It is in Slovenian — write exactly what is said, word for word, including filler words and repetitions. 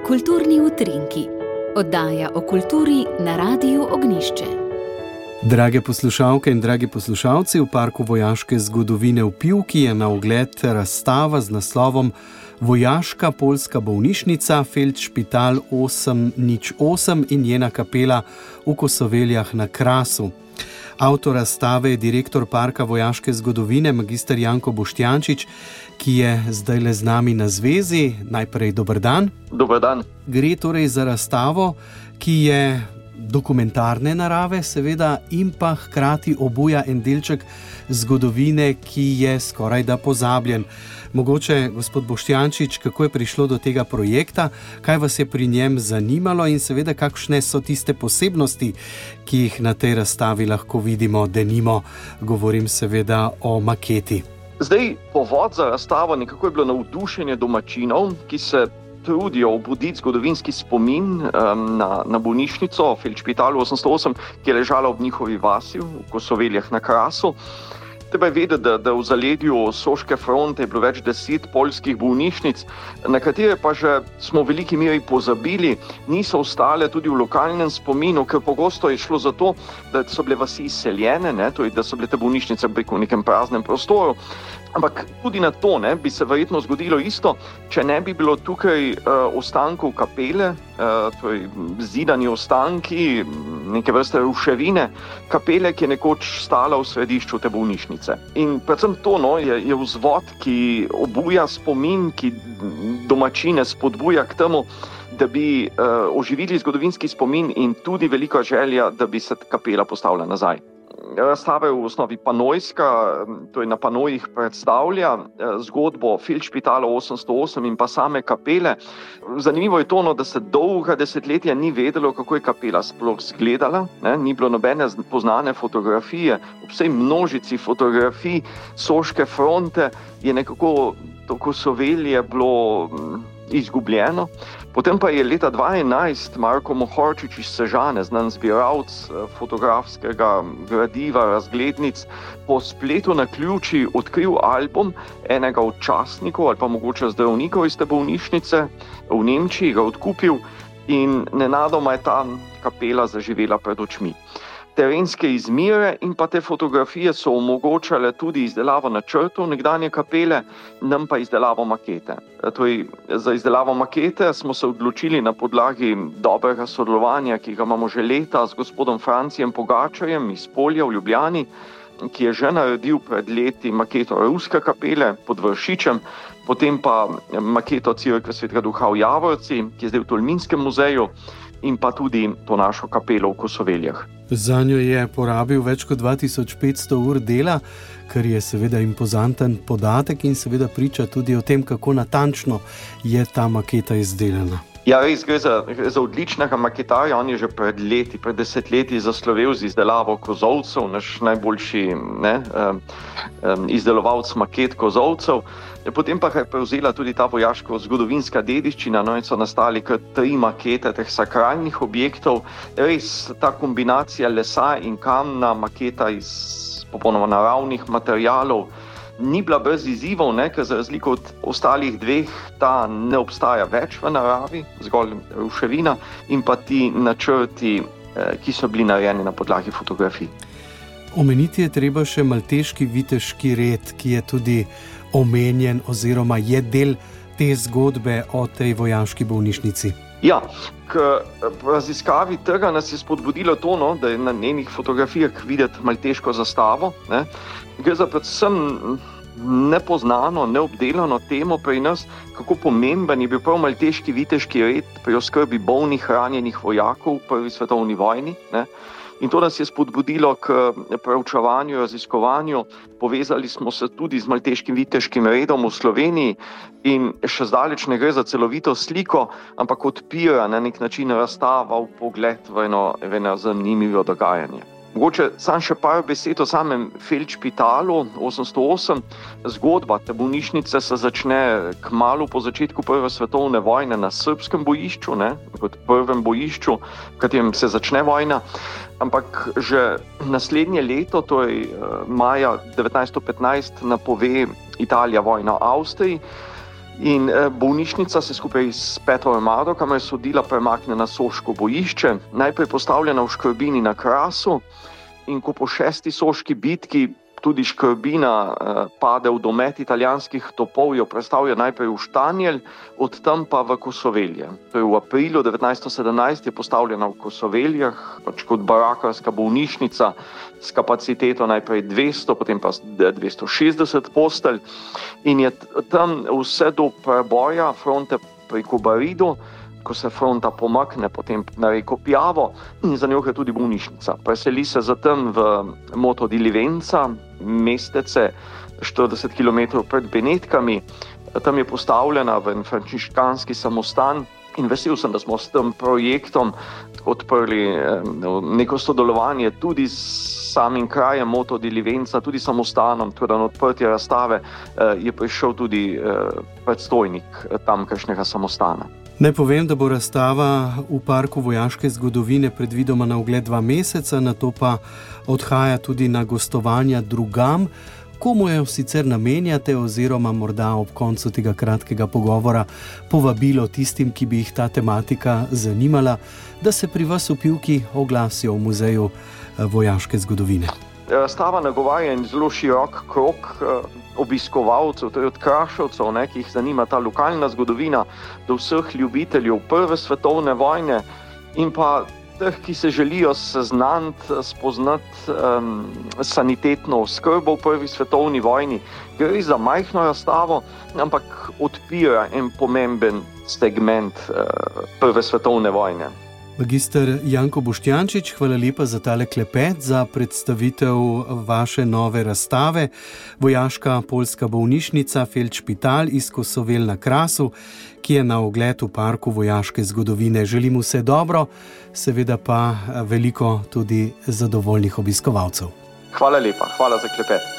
Kulturni utrinki, oddaja o kulturi na Radiu Ognjišče. Drage poslušalke in dragi poslušalci, v Parku vojaške zgodovine v Pivki je na ogled razstava z naslovom Vojaška poljska bolnišnica, Feldšpital osem nič osem in njena kapela v Kosoveljah na Krasu. Avtor razstave je direktor Parka vojaške zgodovine, magister Janko Boštjančič, ki je zdajle z nami na zvezi. Najprej dober dan. Dober dan. Gre torej za razstavo, ki je dokumentarne narave, seveda, in pa hkrati obuja en delček zgodovine, ki je skoraj da pozabljen. Mogoče, gospod Boštjančič, kako je prišlo do tega projekta, kaj vas je pri njem zanimalo in seveda kakšne so tiste posebnosti, ki jih na tej razstavi lahko vidimo, denimo, govorim seveda o maketi. Zdaj, povod za razstavo nekako je bilo navdušenje domačinov, ki se trudijo obuditi zgodovinski spomin um, na, na bolnišnico Feldšpitalu osemsto osem, ki je ležala ob njihovi vasi v Kosoveljah na Krasu. Treba je vedeti, da, da v zaledju Soške fronte je bilo več deset poljskih bolnišnic, na katere pa že smo v veliki meri pozabili, niso ostale tudi v lokalnem spominu, ker pogosto je šlo za to, da so bile vasi izseljene, ne, torej, da so bile te bolnišnice v nekem praznem prostoru. Ampak tudi na to ne, bi se verjetno zgodilo isto, če ne bi bilo tukaj uh, ostankov kapele, uh, torej zidani ostanki, neke vrste ruševine, kapele, ki je nekoč stala v središču te bolnišnice. In predvsem to no, je, je vzvod, ki obuja spomin, ki domačine spodbuja k temu, da bi uh, oživili zgodovinski spomin in tudi velika želja, da bi se kapela postavila nazaj. Razstava je v osnovi panojska, to je na panojih predstavlja zgodbo Feldšpitala osemsto osem in pa same kapele. Zanimivo je to, no, da se dolga desetletja ni vedelo, kako je kapela sploh izgledala, ne? Ni bilo nobene poznane fotografije. Ob vsej množici fotografij Soške fronte je nekako to Kosovelje bilo izgubljeno. Potem pa je leta dva tisoč enajst Marko Mohorčič iz Sežane, znan zbiralec fotografskega gradiva, razglednic, po spletu na ključi odkril album enega od častnikov ali pa mogoče zdravnikov iz te bolnišnice v Nemčiji, ga odkupil in nenadoma je ta kapela zaživela pred očmi. Terenske izmire in pa te fotografije so omogočale tudi izdelavo načrtov nekdanje kapele, nam pa izdelavo makete. Torej, za izdelavo makete smo se odločili na podlagi dobrega sodelovanja, ki ga imamo že leta z gospodom Francijem Pogačarjem iz Polja v Ljubljani, ki je že naredil pred leti maketo ruske kapele pod Vršičem, potem pa maketo Cerkve svetega Duha v Javorci, ki je zdaj v Tolminskem muzeju, in pa tudi to našo kapelo v Kosoveljah. Zanjo je porabil več kot dva tisoč petsto ur dela, kar je seveda impozanten podatek in seveda priča tudi o tem, kako natančno je ta maketa izdelana. Ja, res gre za, gre za odličnega maketarja, on je že pred leti, pred desetletji zaslovel z izdelavo kozolcev, naš najboljši ne, um, um, izdelovalec maket kozolcev. Potem pa je prevzela tudi ta vojaško zgodovinska dediščina, no in so nastali kar tri makete teh sakralnih objektov. Res ta kombinacija lesa in kamna, maketa iz popolnoma naravnih materialov, ni bila brez izzivov, ne, ker za razliko od ostalih dveh ta ne obstaja več v naravi, zgolj ruševina in pa ti načrti, ki so bili narejeni na podlagi fotografij. Omeniti je treba še malteški viteški red, ki je tudi omenjen oziroma je del te zgodbe o tej vojaški bolnišnici. Ja, k raziskavi tega nas je spodbudilo to, no, da je na njenih fotografijah videti malteško zastavo. Ne. Gre za predvsem nepoznano, neobdelano temo pri nas, kako pomemben je bil prav malteški viteški red pri oskrbi bolnih, ranjenih vojakov v prvi svetovni vojni. Ne. In to nas je spodbudilo k preučevanju, raziskovanju. Povezali smo se tudi z malteškim viteškim redom v Sloveniji in še zdaleč ne gre za celovito sliko, ampak odpira na nek način razstava v pogled v eno, v eno zanimivo dogajanje. Mogoče sam še par besed o samem Feldšpitalu osemsto osem. Zgodba te bolnišnice se začne kmalu po začetku prve svetovne vojne na srbskem bojišču, ne, kot prvem bojišču, v katerem se začne vojna. Ampak že naslednje leto, torej maja devetnajststo petnajst, napove Italija vojno Avstriji. In bolnišnica se skupaj s peto armado, kamor je sodila, premakne na soško bojišče, najprej postavljena v Škrbini na Krasu, in ko po šesti soški bitki tudi Škrbina eh, pade v domet italijanskih topov, jo prestavlja najprej v Štanjel, od tam pa v Kosovelje. To je v aprilu devetnajststo sedemnajst je postavljena v Kosoveljah, pač kot barakarska bolnišnica s kapaciteto najprej dvesto, potem pa dvesto šestdeset postelj, in je tam vse do preboja fronte pri Kobaridu, ko se fronta pomakne potem na reko Piavo, in za njo je tudi bolnišnica. Preseli se zatem v Moto di Livenza, mestece štirideset kilometrov pred Benetkami. Tam je postavljena v en frančiškanski samostan in vesel sem, da smo s tem projektom odprli neko sodelovanje tudi s samim krajem Moto di Livenza, tudi samostanom, tudi na odprtje razstave je prišel tudi predstojnik tamkajšnjega samostana. Naj povem, da bo razstava v Parku vojaške zgodovine predvidoma na ogled dva meseca, nato pa odhaja tudi na gostovanja drugam. Komu jo sicer namenjate oziroma morda ob koncu tega kratkega pogovora povabilo tistim, ki bi jih ta tematika zanimala, da se pri vas v Pivki oglasijo v Muzeju vojaške zgodovine? Razstava nagovarja en zelo širok krog obiskovalcev, torej od Kraševcev, ne, ki jih zanima ta lokalna zgodovina, do vseh ljubiteljev prve svetovne vojne in pa teh, ki se želijo seznaniti, spoznati um, sanitetno oskrbo v prvi svetovni vojni. Gre za majhno razstavo, ampak odpira en pomemben segment uh, prve svetovne vojne. Magister Janko Boštjančič, hvala lepa za tale klepet, za predstavitev vaše nove razstave. Vojaška poljska bolnišnica Feldšpital iz Kosovel na Krasu, ki je na ogled v Parku vojaške zgodovine. Želim vse dobro, seveda pa veliko tudi zadovoljnih obiskovalcev. Hvala lepa, hvala za klepet.